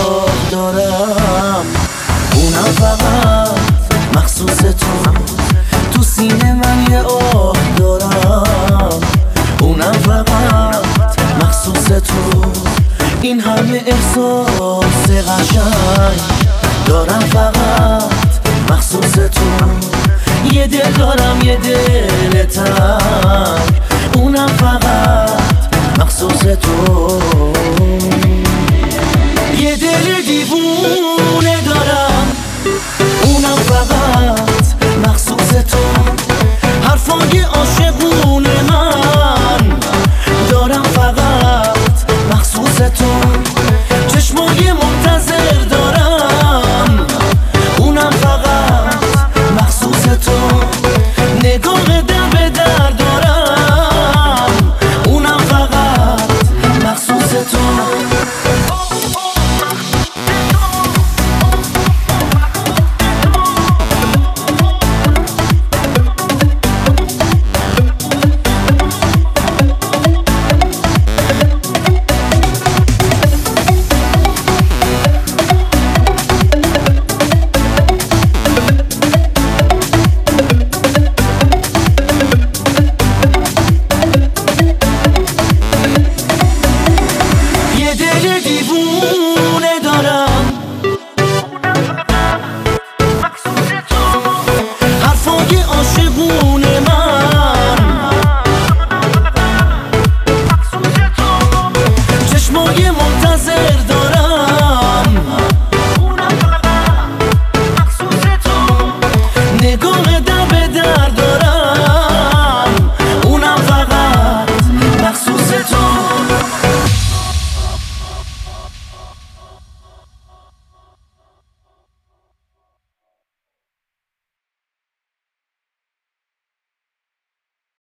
آه دارم، اونم فقط مخصوص تو سینه من یه آه دارم، اونم فقط مخصوص تو. این همه احساس قشنگ دارم فقط مخصوص تو. یه دل دارم یه دل تنگ، اونم فقط مخصوص تو.